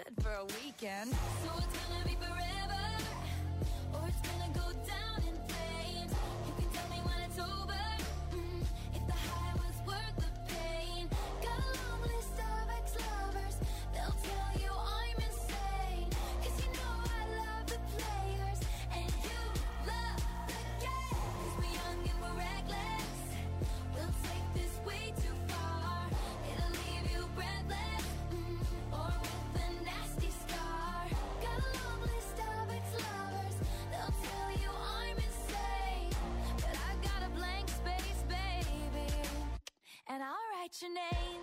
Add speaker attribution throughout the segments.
Speaker 1: bed for a weekend. So it's gonna be forever, or it's gonna go down in flames. You can tell me when it's over, if the high was worth the pain. Got a long list of ex-lovers, they'll tell you I'm insane. Cause you know I love the players, and you love the game. Cause we're young and we're reckless, we'll take this way too far. It'll leave you breathless, or with a nasty scar. Got a long list of ex-lovers, they'll tell you I'm insane. But I got a blank space, baby, and I'll write your name.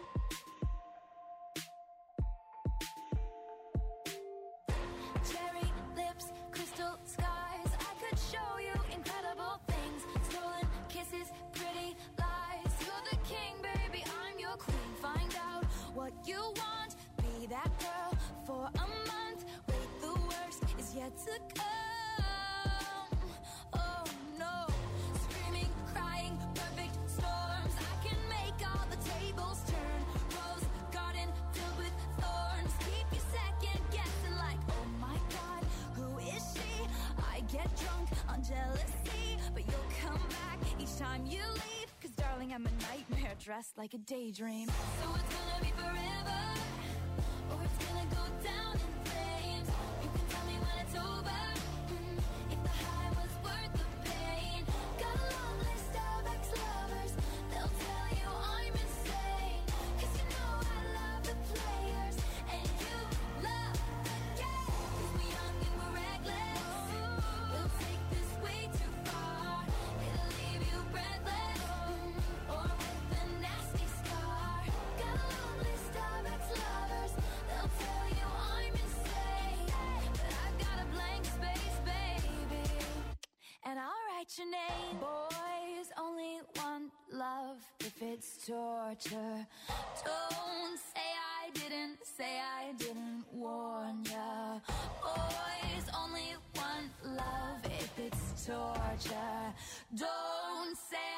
Speaker 1: Cherry lips, crystal skies, I could show you incredible things. Stolen kisses, pretty lies. You're the king, baby, I'm your queen. Find out what you want, be that girl for a month. Wait, the worst is yet to come. Oh no, screaming, crying, perfect storms. I can make all the tables turn. Rose garden filled with thorns. Keep you second guessing like, oh my god, who is she? I get drunk on jealousy, but you'll come back each time you leave. Cause darling, I'm a nightmare dressed like a daydream. So it's gonna be forever, or it's gonna go down in flames. You can tell me when it's over, if the high was worth the pain. Got a long list of ex-lovers, they'll tell you I'm insane. Cause you know I love the players, and you love the game. Cause we're young and we're reckless, we'll take this way too far. It'll leave you breathless, or with a nasty scar. Got a long list of ex-lovers, they'll tell you I'm insane. But I've got a blank space, baby, and I'll write your name. Boys only want love if it's torture. Don't say I didn't warn ya. Boys only want love if it's torture. Don't say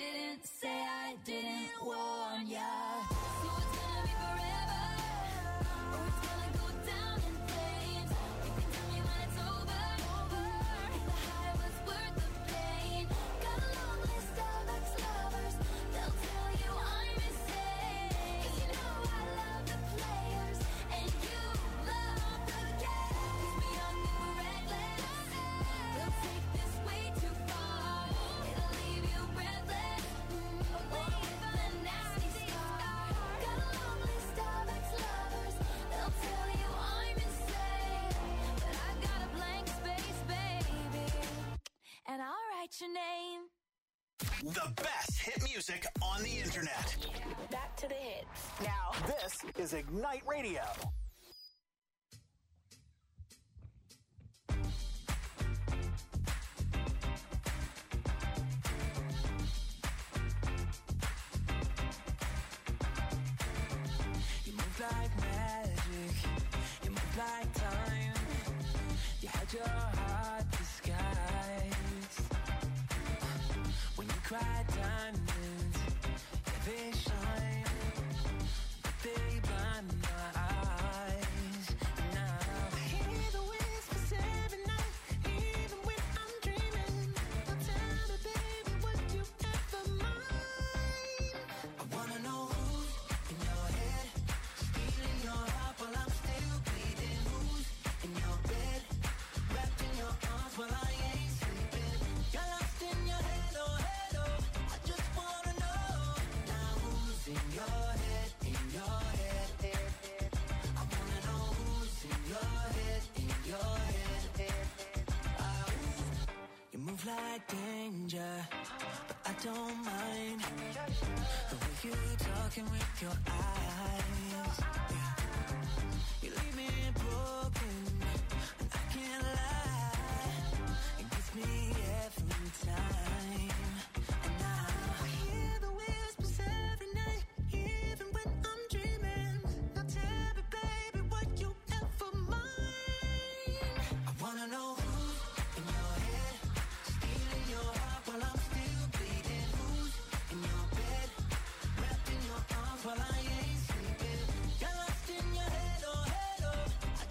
Speaker 1: I didn't warn ya. So it's gonna be forever, or it's gonna go down in flames. You can tell me when it's over, if the high was worth the pain. Got a long list of ex-lovers, they'll tell you I'm insane. Cause you know I love the players, and you love the game. Cause we're young and we're reckless, we'll take this way too far. It'll leave you breathless, with a nasty scar. Got a long list of ex-lovers, they'll tell you I'm insane. But I've got a blank space, baby, and I'll write your name.
Speaker 2: The best hit music on the internet.
Speaker 3: Back to the hits.
Speaker 2: Now, this is Ignite Radio.
Speaker 4: You move like magic, you move like time. You had your heart disguised. When you cry diamonds, yeah, they shine, but they blind my eyes. And now I hear the whispers every night, even when I'm dreaming. Now tell me, baby, would you ever mind? I wanna know who's in your head, stealing your heart while I'm still bleeding. Who's in your bed, wrapped in your arms while I ain't sleeping. You're lost in your head, oh head, oh. I just wanna know now who's in your head, in your head. I wanna know who's in your head, in your head. You move like danger, but I don't mind the way you talking with your eyes. Yeah. You leave me broken, and I can't lie. It gets me every time. And now I hear the whispers every night, even when I'm dreaming. Now tell me, baby, would you ever mind? I wanna know who's in your head, stealing your heart while I'm still bleeding. Who's in your bed, wrapped in your arms while I ain't sleeping. You're lost in your head, oh head, oh. I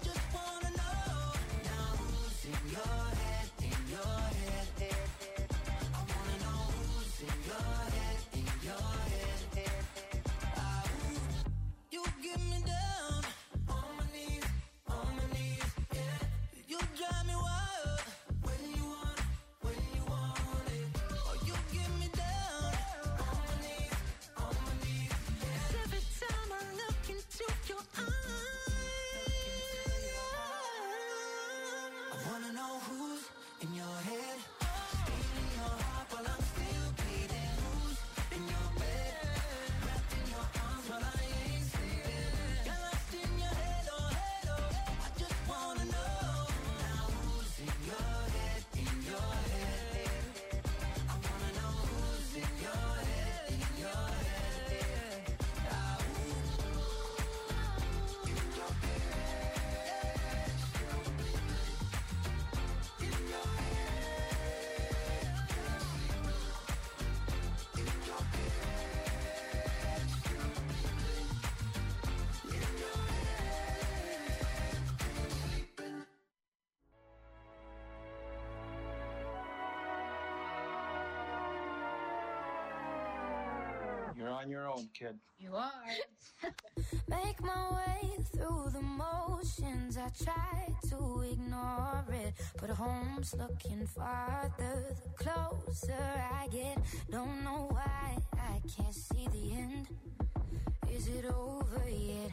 Speaker 5: own, kid.
Speaker 6: You are.
Speaker 1: Make my way through the motions. I try to ignore it, but home's looking farther the closer I get. Don't know why I can't see the end. Is it over yet?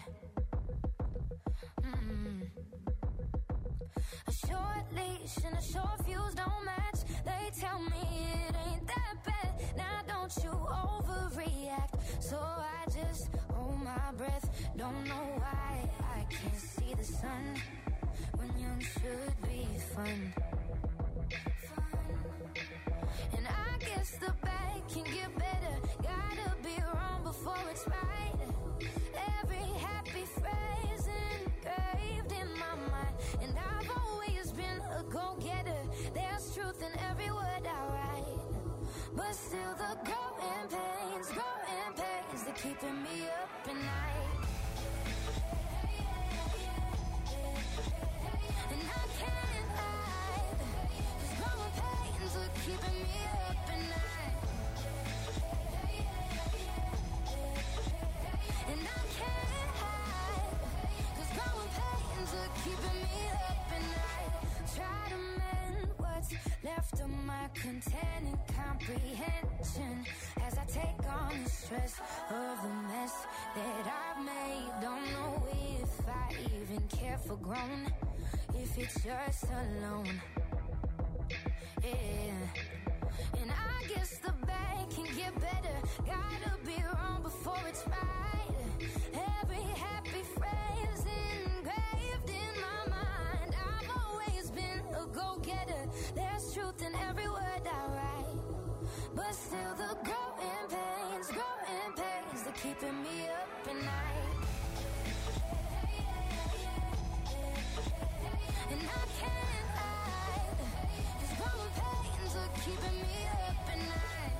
Speaker 1: A short leash and a short fuse don't match. They tell me it ain't that bad. Now don't you overreact. So I just hold my breath. Don't know why I can't see the sun when young should be fun. And I guess the bad can get better. Gotta be wrong before it's right. Every happy phrase engraved in my mind. And I've always been a go-getter. There's truth in every word I write. But still the growing pains, they're keeping me up at night. And I can't hide, 'cause growing pains are keeping me up at night. And I can't hide, 'cause growing pains are keeping me up at night. Try to mend what's left of my containing comprehension as I take on the stress of the mess that I've made. Don't know if I even care for grown, if it's just alone. Yeah. And I guess the bad can get better. Gotta be wrong before it's right. Every happy phrase engraved in my mind. I've always been a go-getter. There's truth in every word I write. But still the growing pains, they're keeping me up at night. And I can't hide, 'cause growing pains are keeping me up at night.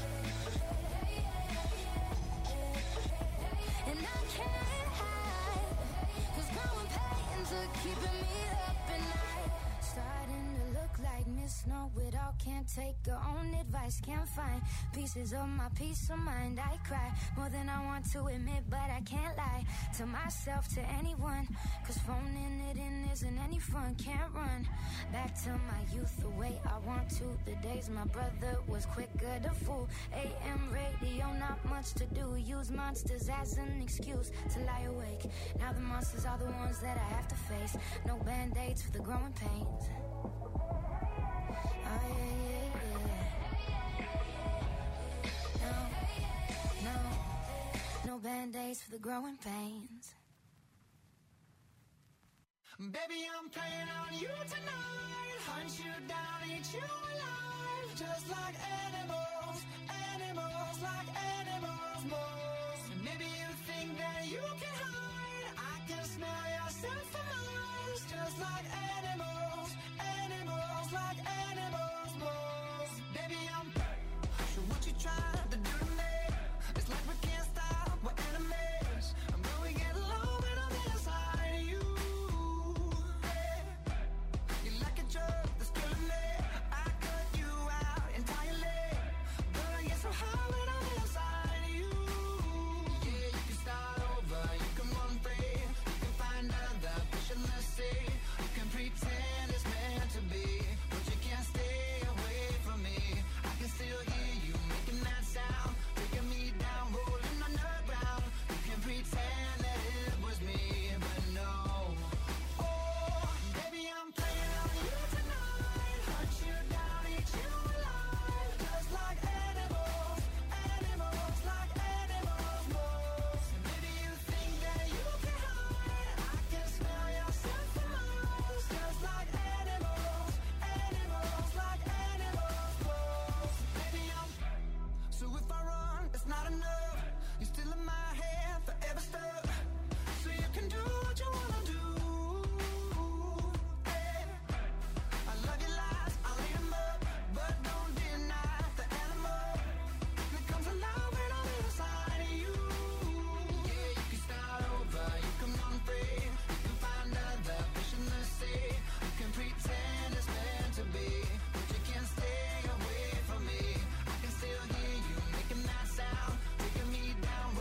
Speaker 1: And I can't hide, 'cause growing pains are keeping me up at night. Starting to look like Miss Know-It-All. Can't take her own advice. Can't find pieces of my peace of mind. I cry more than I want to admit, but I can't lie to myself, to anyone. 'Cause phoning it in isn't any fun. Can't run back to my youth the way I want to. The days my brother was quicker to fool. AM radio, not much to do. Use monsters as an excuse to lie awake. Now the monsters are the ones that I have to face. No band-aids for the growing pains. Oh yeah, yeah. No band-aids for the growing pains.
Speaker 4: Baby, I'm playing on you tonight. Hunt you down, eat you alive. Just like animals, animals, like animals, moles. And maybe you think that you can hide. I can smell yourself for miles. Just like animals, animals, like animals, moles. Baby, I'm what you trying to do to me. It's like we can't stop, we're enemies. I'm gonna get low when I'm inside of you. You're like a drug that's killing me. I cut you out entirely. But I get so high when I'm inside of you. Yeah, you can start over, you can run free. You can find other fish in the sea. You can pretend it's meant to be, but you can't stay away from me. I can still hear you making that sound, taking me down, rolling on the ground. You can pretend that it was me, but no. Oh, baby, I'm playing on you tonight. Hunt you down, eat you alive. Just like animals, animals, like animals, moles. And maybe you think that you can hide. I can smell yourself for miles. Just like animals, animals, like animals, moles. Baby, I'm so if I run, it's not enough. You're still in my head, forever stuck. So you can do what you wanna do. Hey, I love your lies, I'll eat 'em up, but don't deny the animal that comes alive when I'm inside of you. Yeah, you can start over, you can run free. You can find other fish in the sea. You can pretend it's meant to be, but you can't stay away from me. I can still hear you making that sound, taking me down,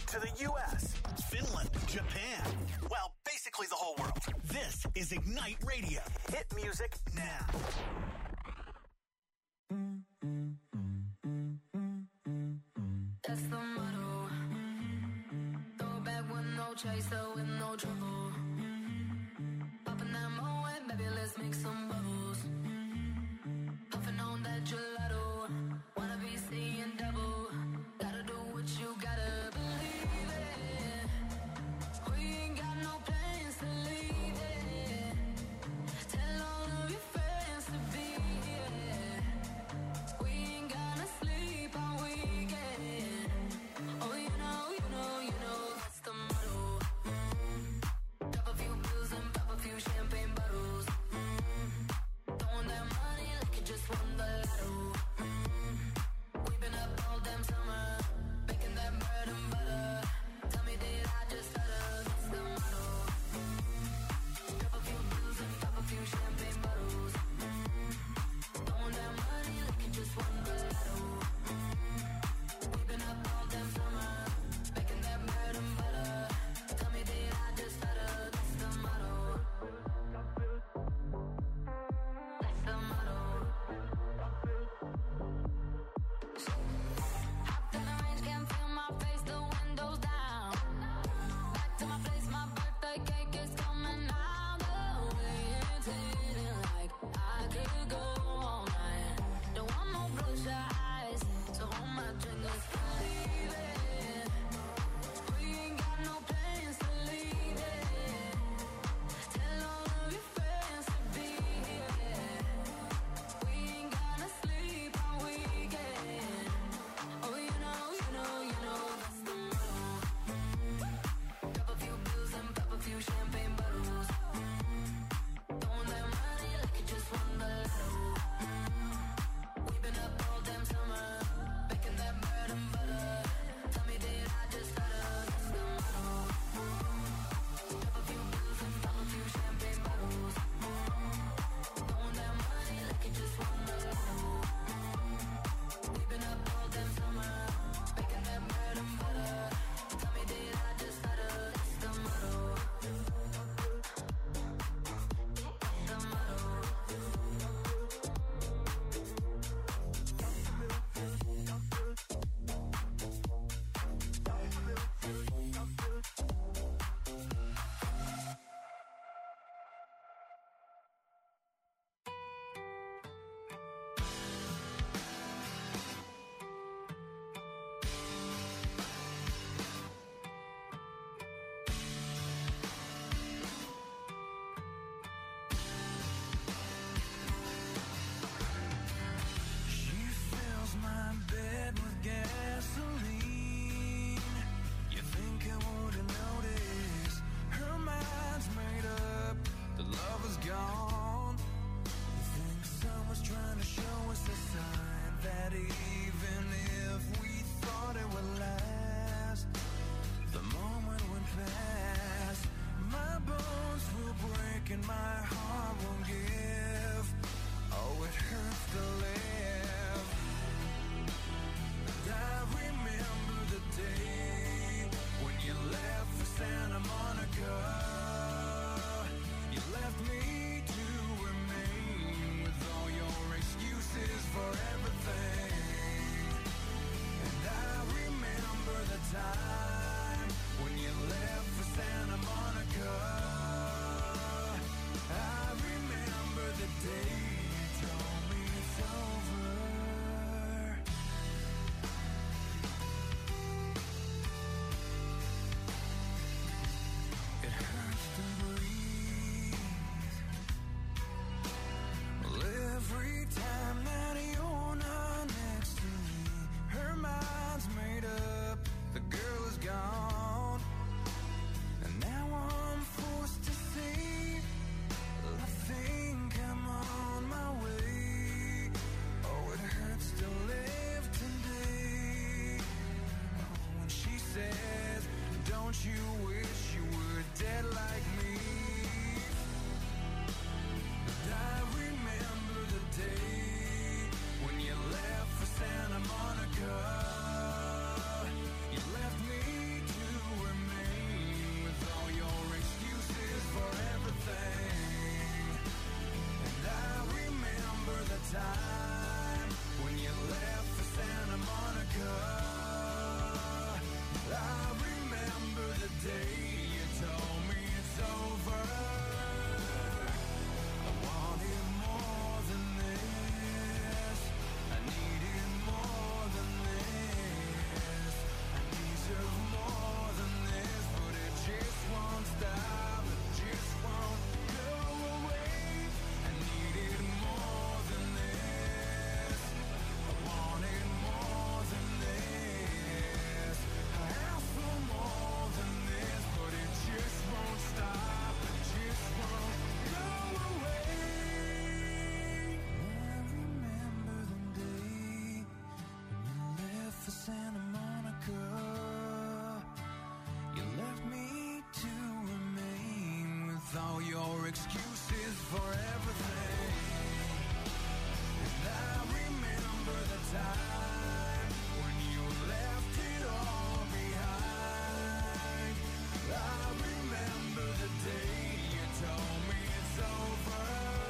Speaker 2: to the U.S., Finland, Japan. Well, basically the whole world. This is Ignite Radio. Hit music now.
Speaker 5: That's the motto. Throw back with no chaser, with no trouble. Popping that Moet, baby, let's make some bubbles. Puffing on that gelato. Wanna be seeing double. Gotta do what you gotta believe it. We ain't got no plans to leave it. Tell all of your friends to be here. We ain't gonna sleep all weekend. Oh, you know, that's the motto. Drop a few bills and pop a few champagne bottles. Throwing that money like you just won the lotto. We've been up all damn summer, making that bread and butter. Tell me, did I just stutter? That's the motto. Drop a few bills and pop a few champagne bottles. Throwing that money like you just won the lotto. We've been up all damn summer, making that bread and butter. Tell me, did I just stutter? That's the motto. That's the motto. Hopped in the range, can't feel my face, the windows down. Back to my place, my birthday cake is coming out. The way it's hitting like I could go all night. Don't want no bloodshot eyes, so hold my drink, let's believe it. We ain't got no plans to leave it. Tell all of your friends to be here. We ain't gonna sleep all weekend. Oh, you know, that's the motto. Drop a few bills and pop a few champagne bottles. Throwing that money like you just won the lotto. We've been up all damn summer, making that bread and butter. Tell me, did I just stutter? That's the motto. Drop a few bills and pop a few champagne bottles. Throwing that money like you just won the lotto. We've been up all damn summer, making that bread and butter. Tell me, did I just stutter? That's the motto. That's the motto.
Speaker 4: She fills my bed with gasoline. You think I wouldn't notice? Her mind's made up, the love is gone. You think someone's trying to show us a sign that even if we thought it would last, the moment went past. My bones will break and my heart won't give. Oh, it hurts to live. And I remember the day when you left for Santa Monica. You left me to remain with all your excuses for everything. And I remember the time when you left for Santa Monica. I with all your excuses for everything. And I remember the time when you left it all behind. I remember the day you told me it's over.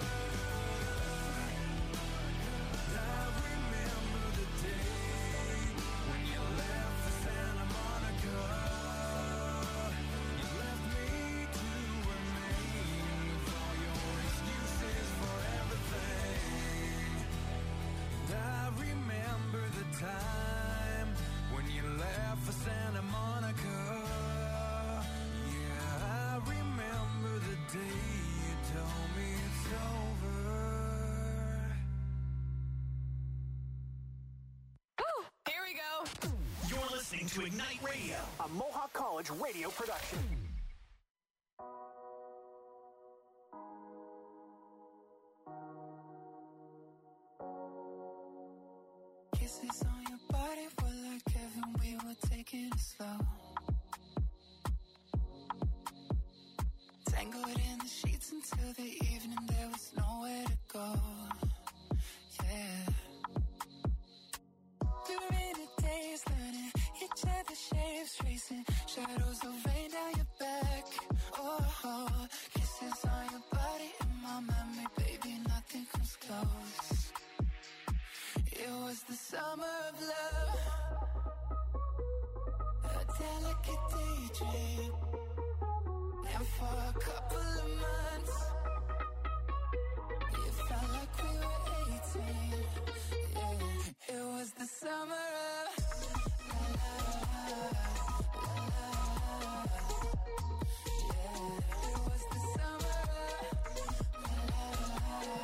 Speaker 4: I remember the day when you left for Santa Monica. You left me to remain with all your excuses for everything. And I remember the time when you left for Santa Monica. Yeah, I remember the day you told me it's over.
Speaker 3: Here we go.
Speaker 2: You're listening to Ignite Radio, a Mohawk College radio production.
Speaker 4: Kisses on your body were like heaven, we were taking it slow. Tangled in the sheets until the evening, there was nowhere to go. Yeah. Through rainy days, learning each other's shapes, tracing shadows of rain down your back. Oh, kisses on your body in my memory, baby, nothing comes close. It was the summer of love, a delicate daydream. And for a couple of months, it felt like we were 18. Yeah, it was the summer of la la la la la. Yeah, it was the summer of la la la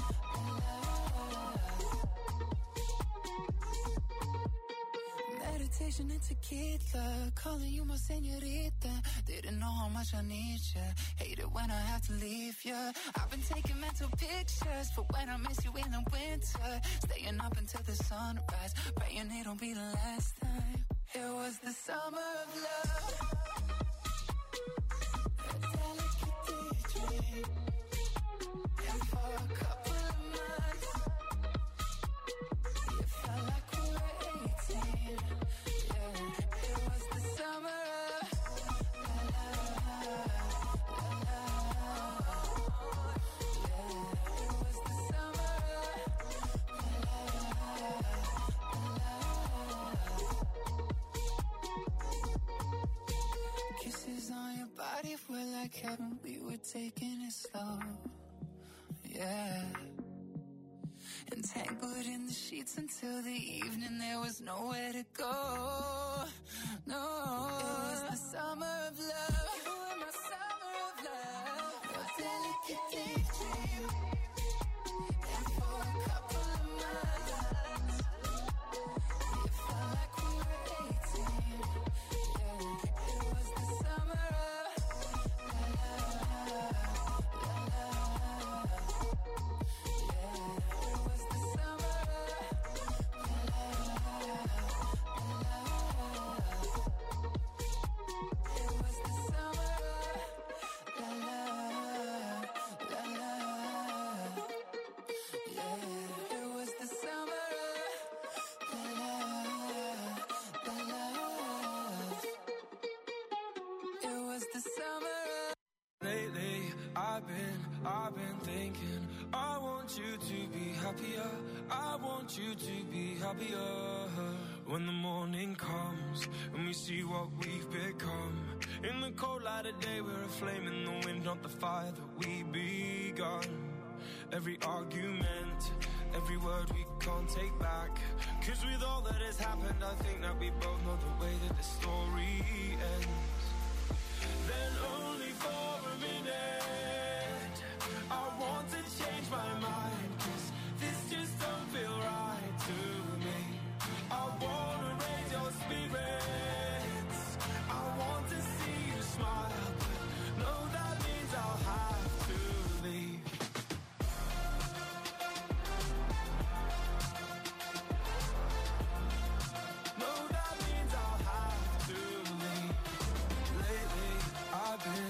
Speaker 4: la. Meditation and tequila, calling you my señorita. Didn't know how much I need ya. Hate it when I have to leave ya. I've been taking mental pictures for when I miss you in the winter. Staying up until the sunrise, praying it'll be the last time. It was the summer of love, a delicate daydream. And for a couple of months, it felt like we were 18. Yeah, it was the summer of la la la la la. Yeah, it was the summer of la la la la. Kisses on your body were like heaven, we were taking it slow. Yeah. Entangled in the sheets until the evening, there was nowhere to go. No, it was the summer of love. You were my summer of love, a delicate daydream. And for a couple of months, it felt like we were 18. Yeah, it was the summer of la la la la la. Yeah, it was the summer of la la la la. It was the summer of la la la la. Yeah, it was the summer of la la la la. It was the summer of. Lately, I've been thinking, I want you to be happier. I want you to be happier. When the morning comes and we see what we've become. In the cold light of day, we're a flame in the wind, not the fire that we begun. Every argument, every word we can't take back. 'Cause with all that has happened, I think that we both know the way that the story ends. Then only for a minute, I want to change my mind. 'Cause this just don't feel right to me. I wanna raise your spirits, I want to see you smile. But no, that means I'll have to leave. No, that means I'll have to leave. Lately, I've been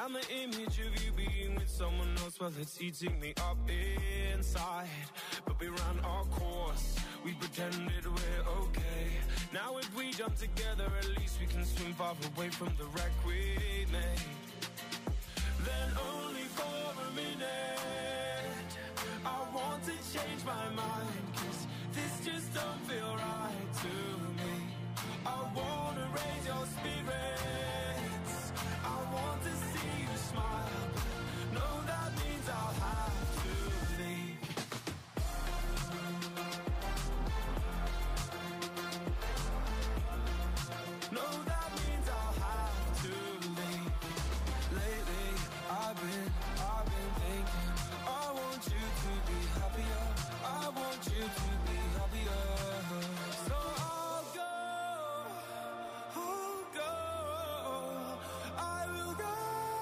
Speaker 6: I'm the image of you being with someone else while it's eating me up inside. But we ran our course, we pretended we're okay. Now if we jump together, at least we can swim far away from the wreck we made. Then only for a minute, I want to change my mind, 'cause this just don't feel right to me. I wanna raise your spirits, I want to see you smile, but no, that means I'll have to leave. No, that means I'll have to leave. Lately, I've been thinking, I want you to be happier, I want you to be happier. So I'll go, I will go.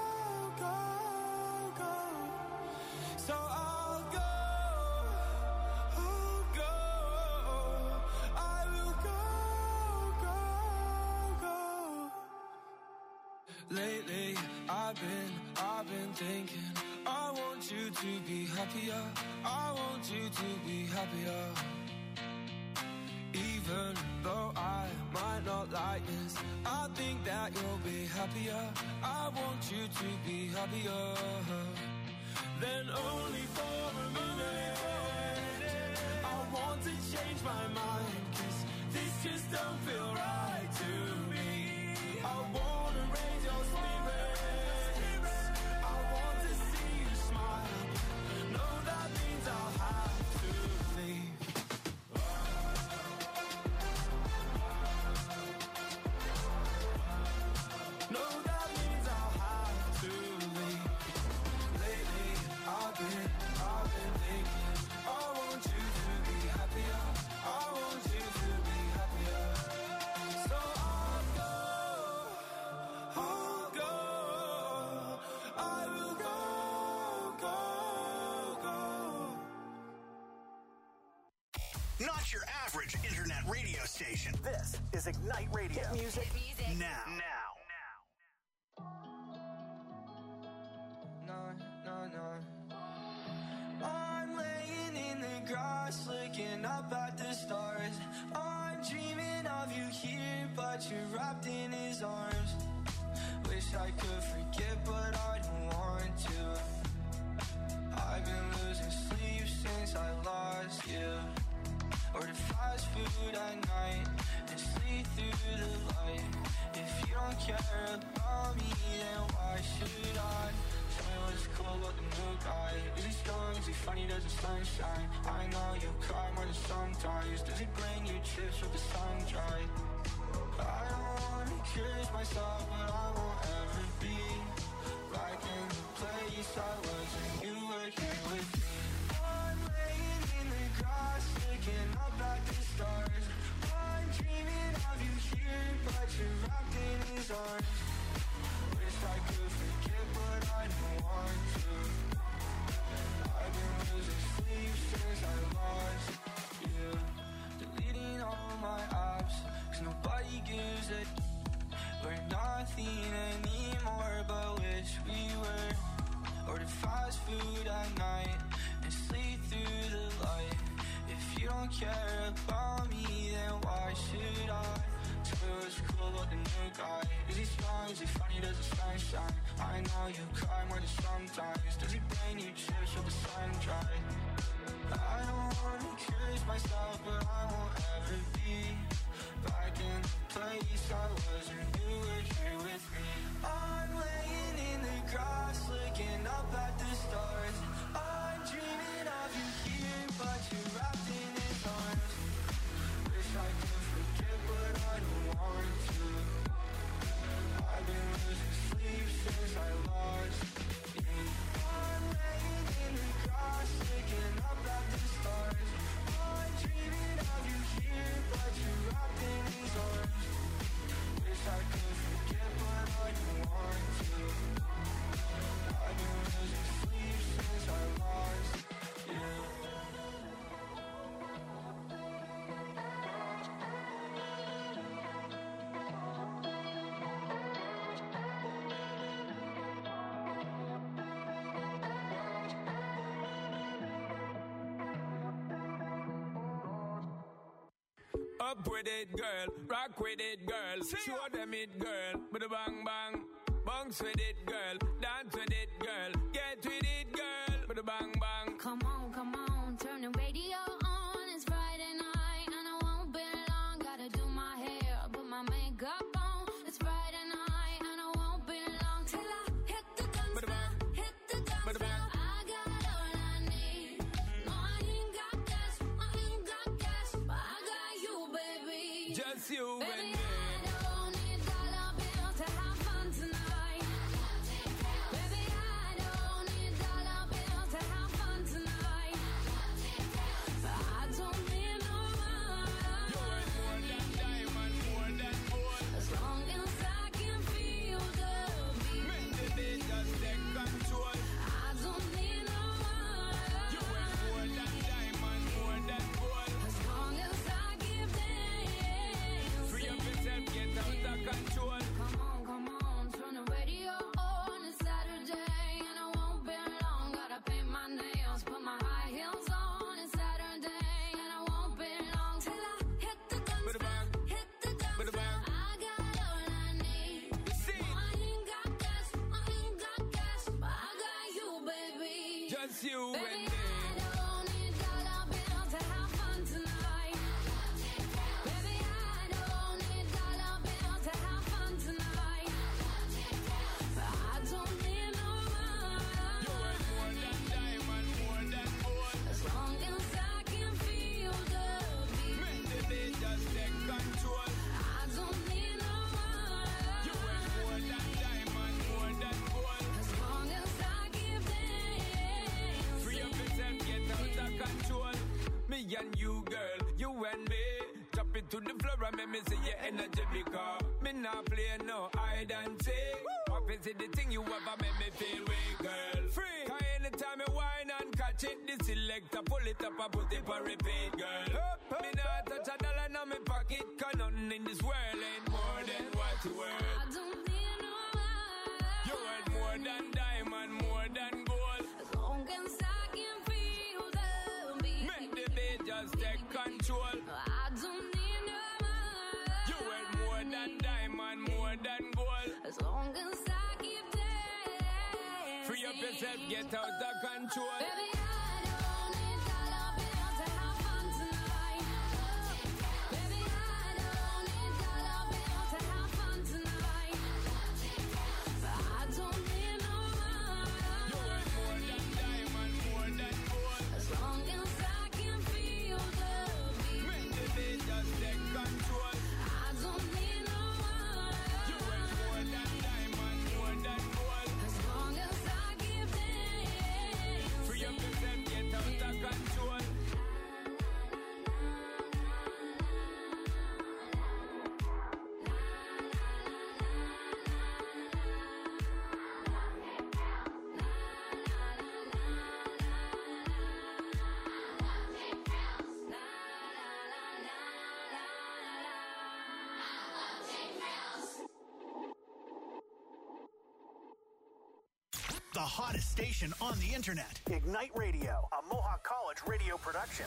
Speaker 6: So I'll go, I will go. Lately, I've been thinking, I want you to be happier, I want you to be happier. Even though I might not like this, I think that you'll be happier, I want you to be happier. Then only for a minute, I want to change my mind, 'cause this just don't feel right to me. I wanna raise your spirits, I want to see you smile. No, that means I'll have to leave. No, that means I'll have to leave. Lately, I've been thinking, I want you to be happier, I want you to be happier. So I'll go, I will go.
Speaker 2: Not your average internet radio station. This is Ignite Radio. Hit music, now.
Speaker 4: No. I'm laying in the grass, looking up at the stars. I'm dreaming of you here, but you're wrapped in his arms. Wish I could forget, but I don't want to. I've been losing sleep since I lost you. Order fast food at night and sleep through the light. If you don't care about me, then why should I? Tell me what's cool about the new guy. Is he strong? Is he funny? Does the sunshine? I know you cry more than sometimes. Does he bring you chips with the sun dry? I don't wanna curse myself, but I won't ever be back in the place I was when you were here with me. I'm laying in the grass, looking up at the stars. I'm dreaming of you here, but you're wrapped in his arms. Wish I could forget, but I don't want to. I've been losing sleep since I lost you. Deleting all my apps, 'cause nobody gives a we're nothing anymore, but wish we were. Order fast food at night and sleep through the light. If you don't care about me, then why should I? Tell me what's cool about the new guy. Is he strong? Is he funny? Does the sun shine? I know you cry more than sometimes. Does he bring you chips with the sun dry? I don't wanna curse myself, but I won't ever be back in the place I was when you were here with me. I'm laying in the grass, looking up at the stars. I'm dreaming of you here, but you're wrapped in his arms. Wish I could forget, but I don't want to. I've been losing sleep since I lost you. I'm laying in the grass, looking up at the stars.
Speaker 6: Up with it, girl. Rock with it, girl. Show them it, girl. With a bang bang. Bounce with it, girl. Dance with it, girl. Get with it, girl. With a bang bang.
Speaker 5: Come on, turn the radio on. It's Friday night and I won't be long. Gotta do my hair, put my makeup on. It's Friday night and I won't be long till I hit the dance floor, hit the dance floor. I got all I need. No, I ain't got cash, but I got you, baby.
Speaker 6: Just you
Speaker 5: Baby,
Speaker 6: and me.
Speaker 5: I don't need dollar bills to have fun tonight. Baby, I don't need dollar bills to have fun tonight. But I don't need no money.
Speaker 6: You worth more than diamond, more than gold.
Speaker 5: As long as I can feel the beat.
Speaker 6: Make the day just take control.
Speaker 5: I don't need no money.
Speaker 6: You worth more than diamond, more than gold.
Speaker 5: As long as I keep dancing.
Speaker 6: Free up yourself, get out of control.
Speaker 5: Come on, turn the radio on. It's Saturday and I won't be long. Gotta paint my nails, put my high heels on. It's Saturday and I won't be long till I hit the dance
Speaker 6: With a
Speaker 5: floor,
Speaker 6: bang.
Speaker 5: hit the dance
Speaker 6: With a
Speaker 5: floor.
Speaker 6: bang.
Speaker 5: I got all I need.
Speaker 6: See,
Speaker 5: No, I ain't got cash, but I got you, baby.
Speaker 6: just you and
Speaker 5: Baby,
Speaker 6: me.
Speaker 5: I don't need dollar bills to have fun tonight. Baby, I don't need dollar bills to have fun tonight. But I don't need no
Speaker 6: You
Speaker 5: money.
Speaker 6: worth more than diamond, more than gold.
Speaker 5: As long as I can feel the beat.
Speaker 6: Make the day just take control.
Speaker 5: I don't need no
Speaker 6: You worth
Speaker 5: money.
Speaker 6: more than diamond, more than gold.
Speaker 5: As long as I keep dancing.
Speaker 6: Free up yourself, get out of control. Me and you, girl, you and me. Drop it to the floor and make me see your energy because me not play no hide and seek. What is it the thing you ever make me feel weak, girl? Free. Cause anytime you whine and catch it, the selector pull it up and put it for repeat, girl. Me not touch a dollar in my pocket, cause nothing in this world ain't more than what you worth.
Speaker 5: I don't need no money.
Speaker 6: You worth more than diamond, more than gold.
Speaker 5: As long as I can feel the beat.
Speaker 6: Make the beat just take control.
Speaker 5: I don't need no money.
Speaker 6: You worth more than diamond, more than gold.
Speaker 5: As long as I keep dancing.
Speaker 6: Free up yourself, get out of control.
Speaker 5: Baby, I don't need dollar bills to have fun tonight. Baby, I don't need dollar bills to have fun tonight. But I don't need no
Speaker 6: You worth more
Speaker 5: money.
Speaker 6: than diamond, more than gold.
Speaker 5: As long as I can feel the beat.
Speaker 6: Make the beat just take control.
Speaker 5: I don't need no
Speaker 6: You worth
Speaker 5: money.
Speaker 6: more than diamond, more than gold.
Speaker 5: As long as I keep dancing.
Speaker 6: Free up yourself, get out of control.
Speaker 2: The hottest station on the internet. Ignite Radio, a Mohawk College radio production.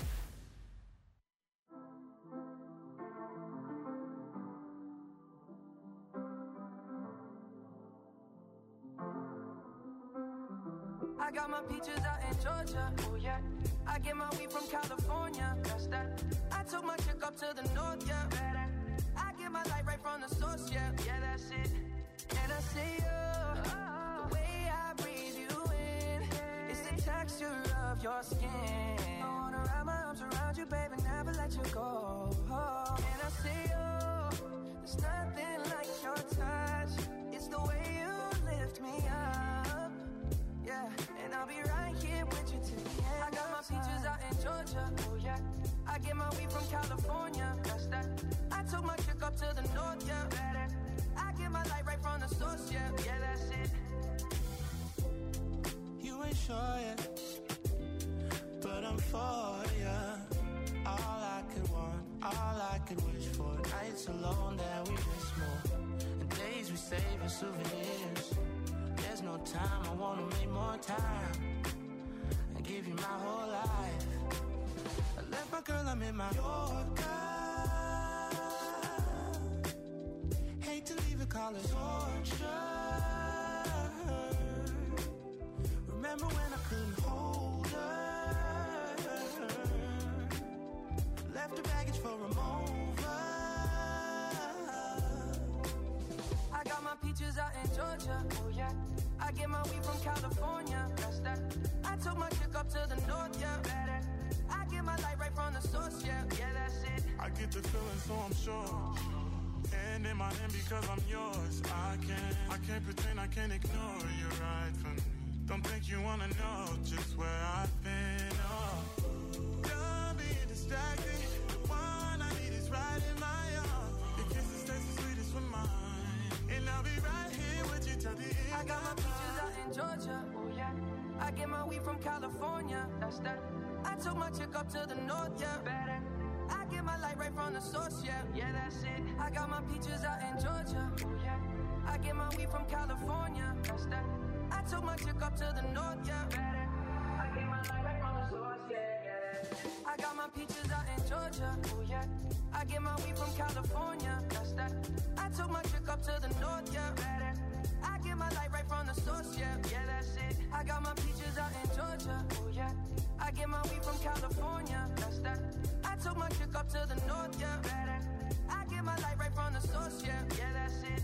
Speaker 4: I got my peaches out in Georgia, oh yeah. I get my weed from California, that's that. I took my chick up to the north, yeah. I get my light right from the source, yeah. Yeah, that's it. And I see you, the way I breathe you in, it's the texture of your skin. I wanna wrap my arms around you, baby, never let you go. And I see you, there's nothing like your touch. It's the way you lift me up. Yeah, and I'll be right here with you till the end. I got my peaches out in Georgia, oh yeah. I get my weed from California, that's that. I took my chick up to the north, yeah. I get my light right from the source, yeah. Yeah, that's it.
Speaker 7: You ain't sure yet, but I'm for ya. All I could want, all I could wish for. Nights alone that we miss more, and days we save as souvenirs. There's no time, I wanna make more time and give you my whole life. I left my girl, I'm in my Yorker. Hate to leave it, call it torture. Remember when I couldn't hold her? Left her baggage for a mover.
Speaker 4: I got my peaches out in Georgia. Oh yeah. I get my weed from California. That's that. I took my chick up to the north, yeah. Better. I get my light right from the source, yeah. Yeah, that's it.
Speaker 8: I get the feeling, so I'm sure. Hand in my hand because I'm yours. I can't pretend, I can't ignore you right from me. Don't think you wanna know just where I've been. Oh, done being distracted. The one I need is right in my arms. Your kisses taste the sweetest with mine, and I'll be right here with you till the end.
Speaker 4: I got my peaches out in Georgia. Oh yeah. I get my weed from California. That's that. I took my chick up to the north, yeah. Better. I get my light right from the source, yeah. Yeah, that's it. I got my peaches out in Georgia. Oh yeah. I get my weed from California. That's that. I took my chick up to the north, yeah. Better. I get my light right from the source, yeah. Yeah. I got my peaches out in Georgia. Oh yeah. I get my weed from California. That's that. I took my chick up to the north, yeah. Better. I get my light right from the source, yeah. Yeah, that's it. I got my peaches out in Georgia. Oh yeah. I get my weed from California. That's that. I took my chick up to the north, yeah. Better. I get my light right from the source, yeah. Yeah, that's it.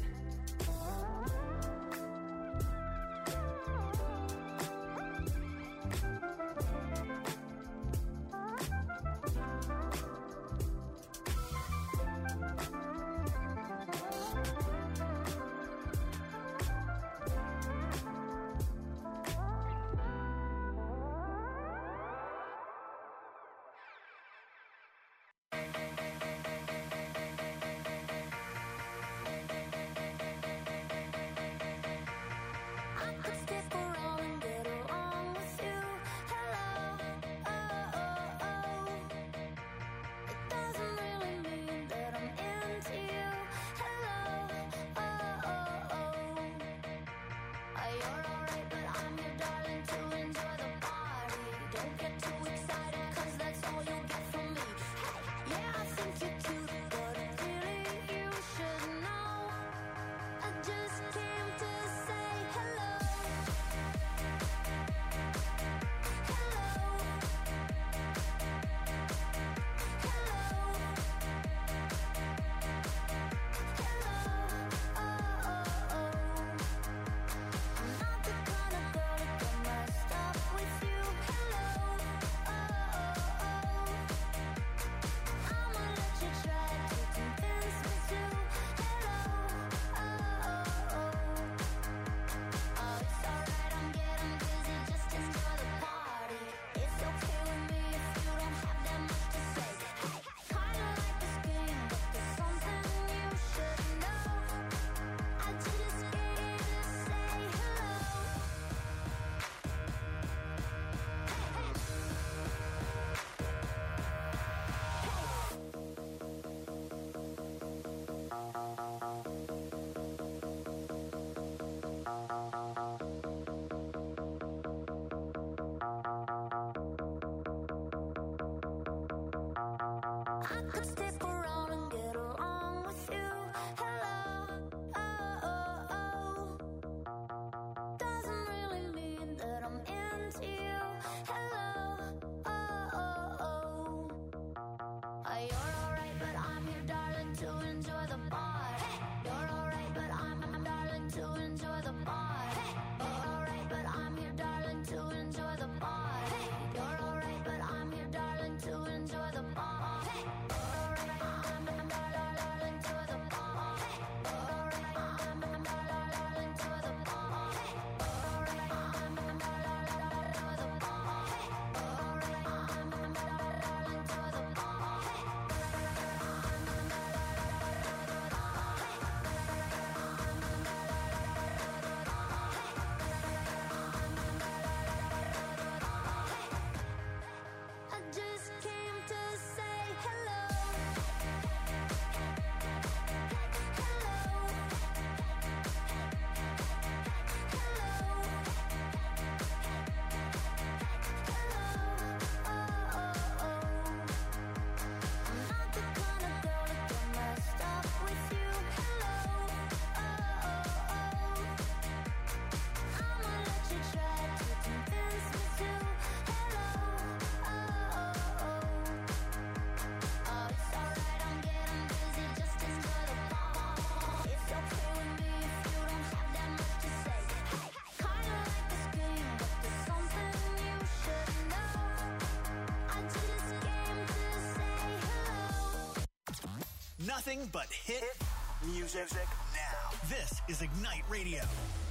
Speaker 2: nothing but hit music now. This is Ignite Radio.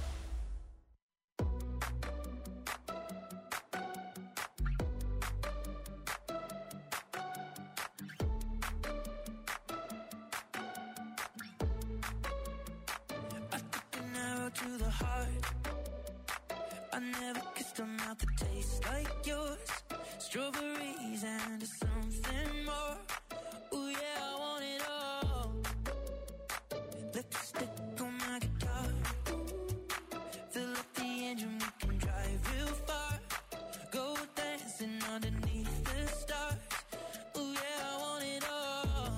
Speaker 4: To the heart, I never kissed a mouth that tastes like yours. Strawberries and something more. Ooh yeah, I want it all. Lipstick on my guitar. Fill up the engine, we can drive real far. Go dancing underneath the stars. Ooh yeah, I want it all.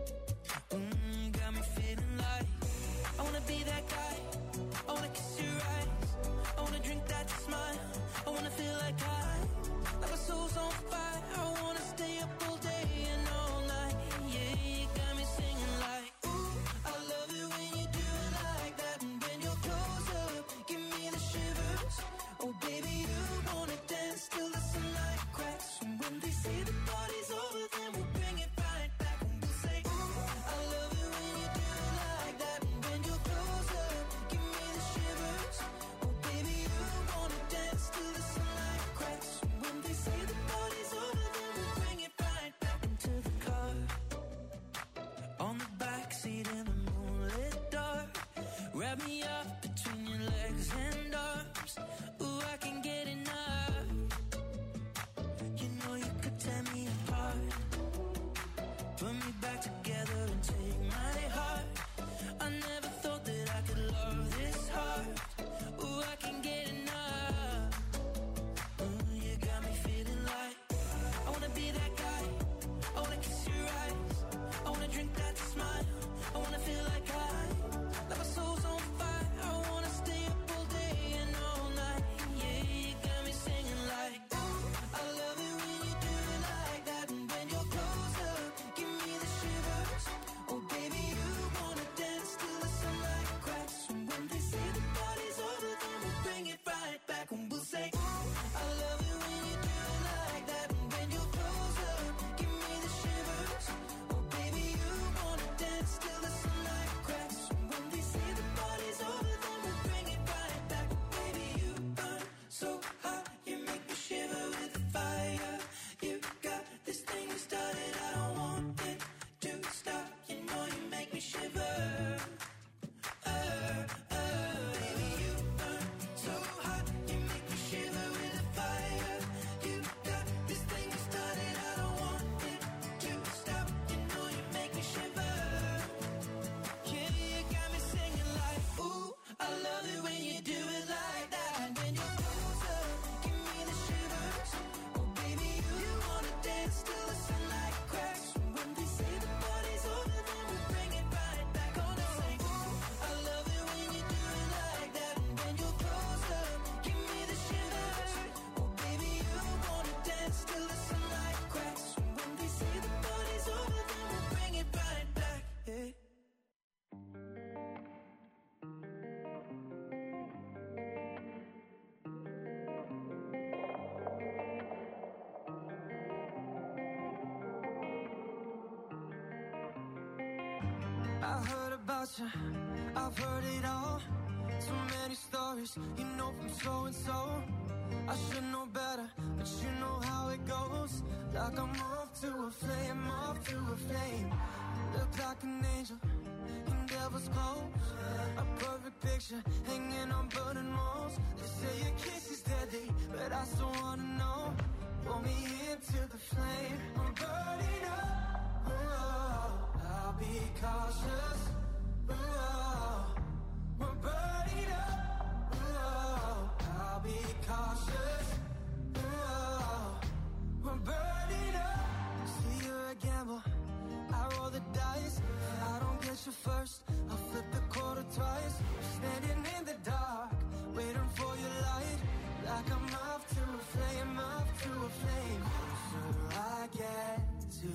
Speaker 4: Got me feeling like I wanna be that guy. I wanna kiss your eyes, I wanna drink that smile, I wanna feel like my soul's on fire, I wanna stay up all day and all night, yeah, you got me singing like, ooh, I love it when you do it like that, and when you're close up, give me the shivers, oh baby, you wanna dance till the sunlight cracks, and when they say the party's over, then we'll bring it right back, and we'll say, ooh, I love it when you do it like that, and when you're close up, give me the shivers, oh baby, you wanna dance till the sunlight cracks, and when they say the party's over, then we'll bring it right back into the car. On the backseat in the moonlit dark, wrap me up between your legs and arms. Ooh, I can get enough. You know you could tear me apart, put me back together and take my heart. I never thought that I could love this hard. Ooh, I can get enough. You got me feeling like I wanna be that guy. I wanna kiss your eyes, I wanna drink that smile, I wanna feel like my soul's on fire, I wanna stay up all day and all night, yeah, you got me singing like, ooh, I love it when you do it like that, and when you're close up, give me the shivers, oh baby, you wanna dance till the sunlight cracks, and when they say the party's over, then we'll bring it right back, and we'll say, ooh, I love it when you do it like that, and when you're close up, give me the shivers, oh baby, you wanna dance till the sunlight cracks, and when they say the party's over, then we'll bring it right back, baby, you burn so hot, you make me shiver with the fire, you got this thing you started, I don't want it to stop, you know you make me shiver. Baby, you burn so hot, you make me shiver with the fire. You got this thing you started, I don't want it to stop. You know you make me shiver. Yeah, you got me singing like, ooh, I love it when you do it like that. And when you're closer, give me the shivers. Oh baby, you wanna dance till the sunlight cracks. And when they say the party's over, then we'll bring it right back. Gonna say, ooh, I love it when you do it like that. And when you're closer, give me the shivers. Oh baby, you wanna dance till the sunlight cracks. And when they say the party's over, then we'll bring it right back. Yeah. I heard about you, I've heard it all. So many stories, you know from so and so. I should know better, but you know how it goes. Like I'm off to a flame, off to a flame. Look like an angel in devil's clothes. A perfect picture hanging on burning walls. They say your kiss is deadly, but I still wanna know. Pull me into the flame, I'm burning up. Oh, I'll be cautious. Oh, we're burning up. Oh, I'll be cautious. Oh, we're burning up. See, you're a gamble, I roll the dice. If I don't get you first, I'll flip the quarter twice. Standing in the dark, waiting for your light. Like I'm off to a flame, off to a flame. Closer I get to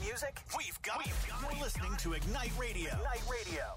Speaker 2: music? We've got it. You're listening to Ignite Radio. Ignite Radio.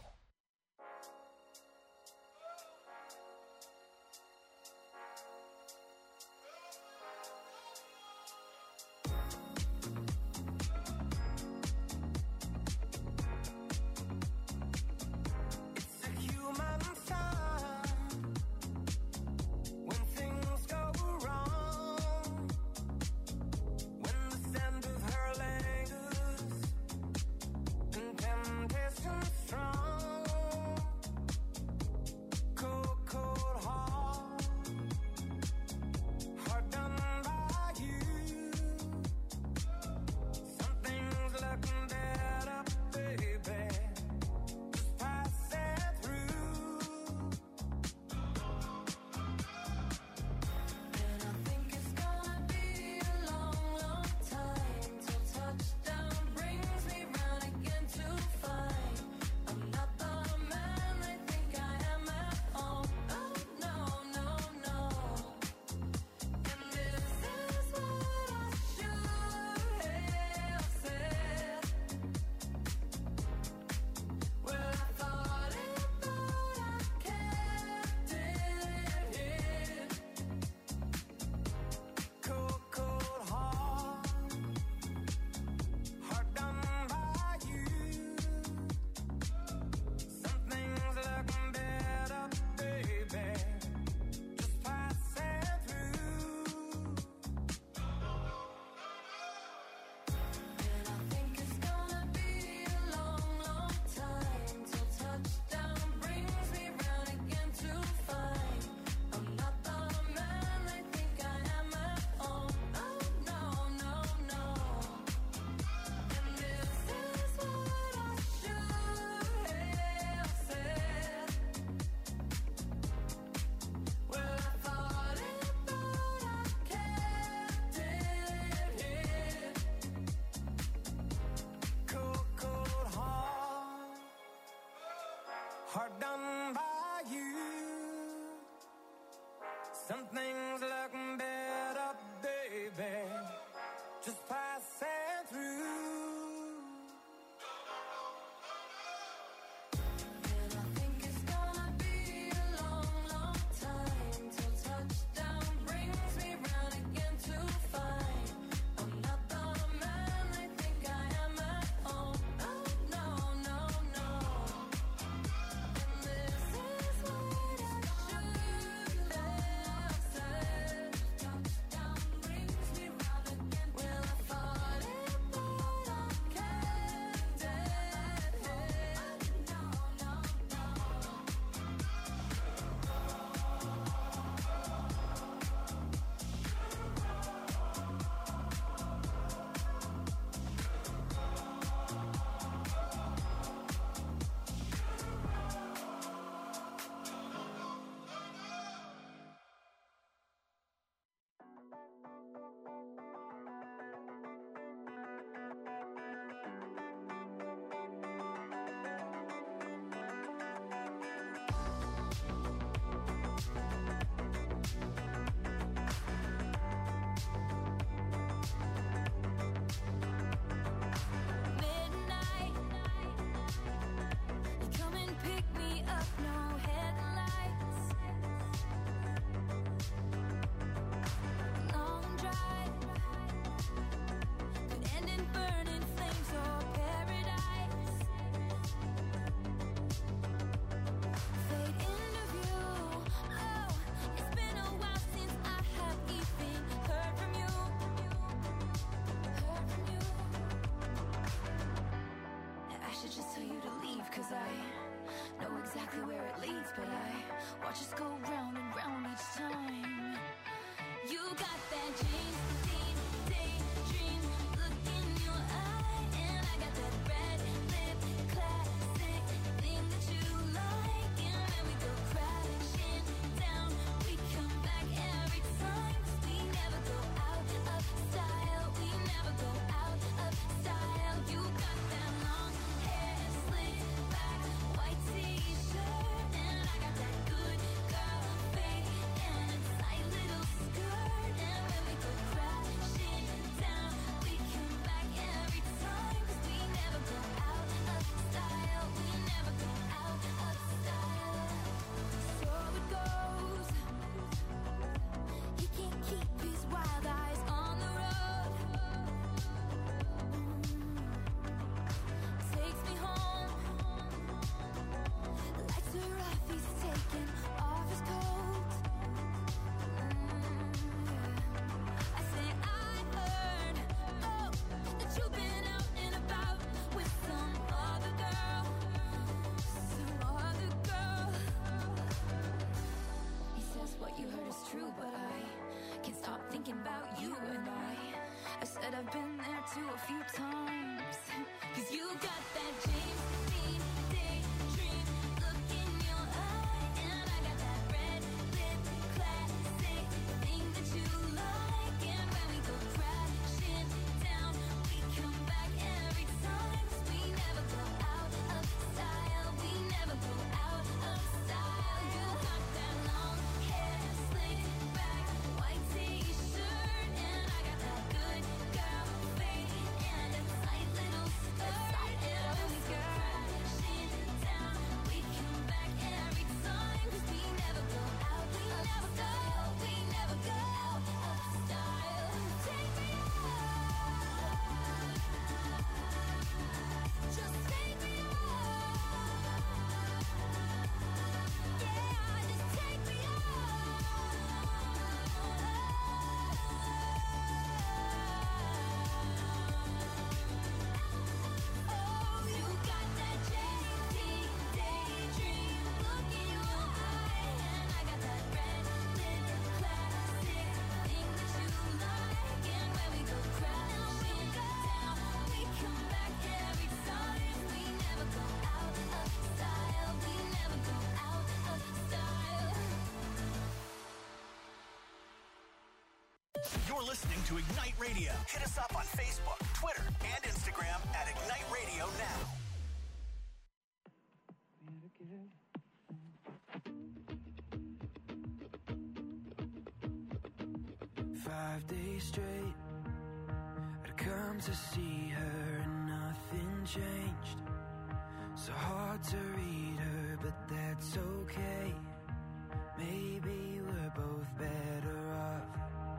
Speaker 4: Hard done by you. Some things look better, baby, just passing through.
Speaker 1: Can't stop thinking about you and I said I've been there too a few times. Cause you got that James Dean daydream look in your eye, and I got that red lip classic thing that you like. And when we go crashing down, we come back every time. 'Cause we never go out of style. We never go out of style. You got that long hair slicked back, white t-shirt, and I got that good girl fade and a tight little skirt. And when we go crashing down, we come back every time. 'Cause we never go out of style. We never go out of style. Take me out, just take me out. Yeah, just take me out. Oh, you got that JT daydream look in your eye, and I got that red lip classic thing that you like. And when we go crashing down, we come back every time. We never go out of style. We never go out of style.
Speaker 2: You're listening to Ignite Radio. Hit us up on Facebook, Twitter, and Instagram at Ignite Radio Now.
Speaker 4: 5 days straight, I'd come to see her and nothing changed. So hard to read her, but that's okay. Maybe we're both better off.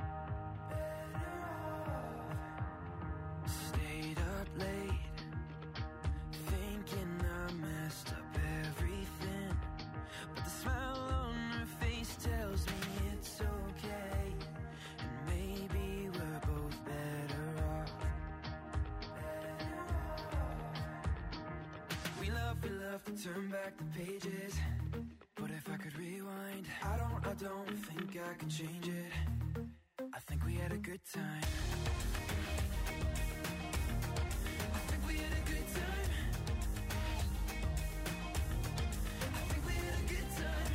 Speaker 4: Stayed up late, thinking I messed up everything. But the smile on her face tells me it's okay. And maybe we're both better off. We love to turn back the pages. But if I could rewind, I don't think I could change it. I think we had a good time. I think we had a good time. I think we had a good time.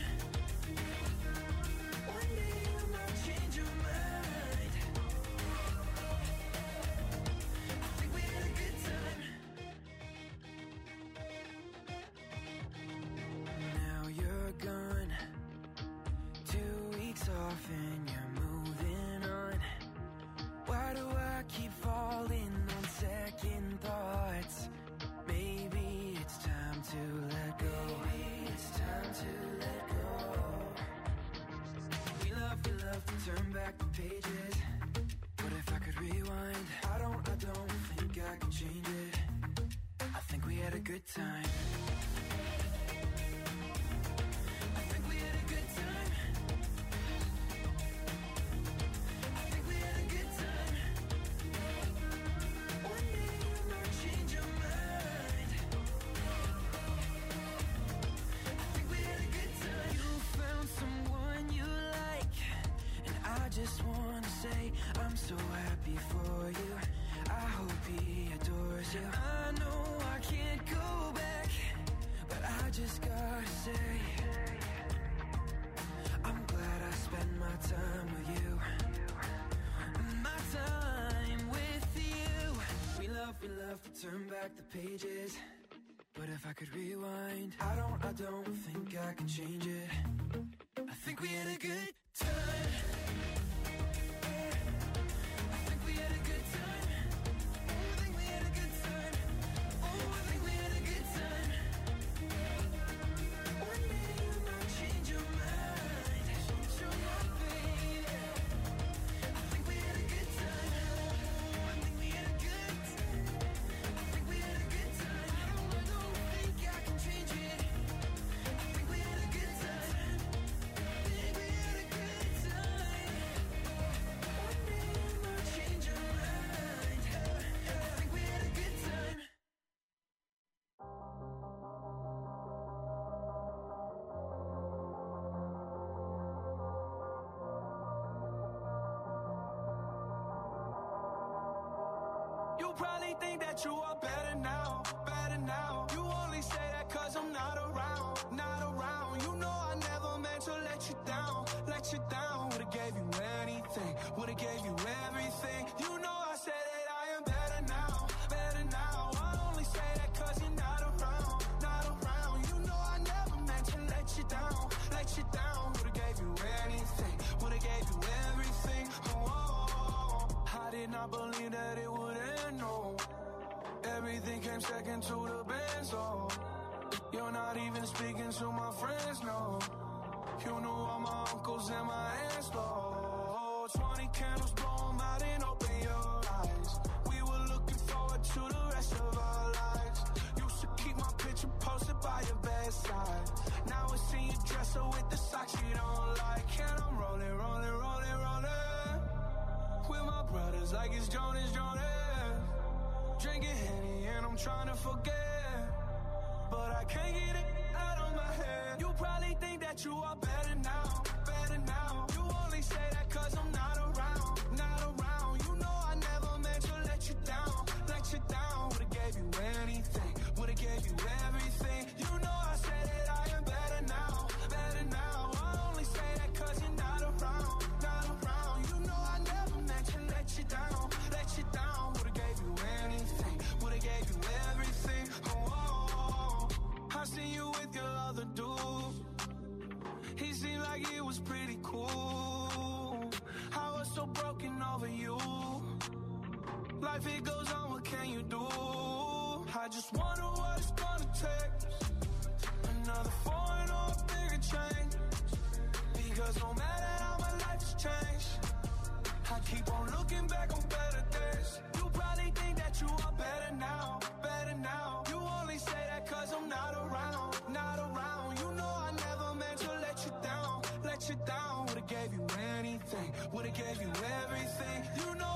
Speaker 4: One day you might change your mind. I think we had a good time. Now you're gone, 2 weeks off and you're moving on. Why do I keep falling on second thoughts? Maybe it's time to let go. Maybe it's time to let go. We love to turn back the pages. But if I could rewind, I don't think I could change it. I think we had a good time. I think we had a good time. I think we had a good time. One day you might change your mind. I think we had a good time. You found someone you like, and I just wanna say I'm so happy for you. I hope he adores you. I know I can't go back, but I just gotta say I'm glad I spent my time with you. My time with you. We love to turn back the pages. But if I could rewind, I don't think I can change it. I think we had a good time. I think we had a good time. Oh, I think we had a good time. Oh, I think we had a good time. One day you might change your mind. Change your mind, baby. I think we had a good time. Oh, I think we had a good time. I think we had a good time. I don't think I can change it. I think we had a good time. I think we had a good time.
Speaker 8: probably think that you are better now, better now. You only say that cause I'm not around, not around. You know I never meant to let you down, let you down. Would've gave you anything, would've gave you everything. You know I said that I am better now, better now. I only say that cause you're not around, not around. You know I never meant to let you down, let you down. Would've gave you anything, would've gave you everything. Oh, I did not believe that it would end, no. Everything came second to the benzo. You're not even speaking to my friends, no. You knew all my uncles and my aunts, though. 20 candles, blow 'em out and open your eyes. We were looking forward to the rest of our lives. Used to keep my picture posted by your bedside. Now I see you dresser with the socks you don't like. And I'm rolling, rolling, rolling, rolling with my brothers like it's Jonas, Jonas. Drinking Henny and I'm trying to forget, but I can't get it out of my head. You probably think that you are better now, better now. You only say that cause I'm not around, not around. You know I never meant to let you down, let you down. Would've gave you anything, would've gave you everything. You know I said that I am better now, better now. I only say that cause you're not around, not around. You know I never meant to let you down, let you down. Would've gave you anything, would've gave you everything. Oh, I seen you with your other dude. He seemed like it was pretty cool. I was so broken over you. Life it goes on, what can you do? I just wonder what it's gonna take. Another foreign or a bigger change. Because no matter how my life has changed, I keep on looking back on better days. You probably think that you are better now, better now. You only say that cause I'm not around, not around. You know I never meant to let you down, let you down. Would've gave you anything, would've gave you everything. You know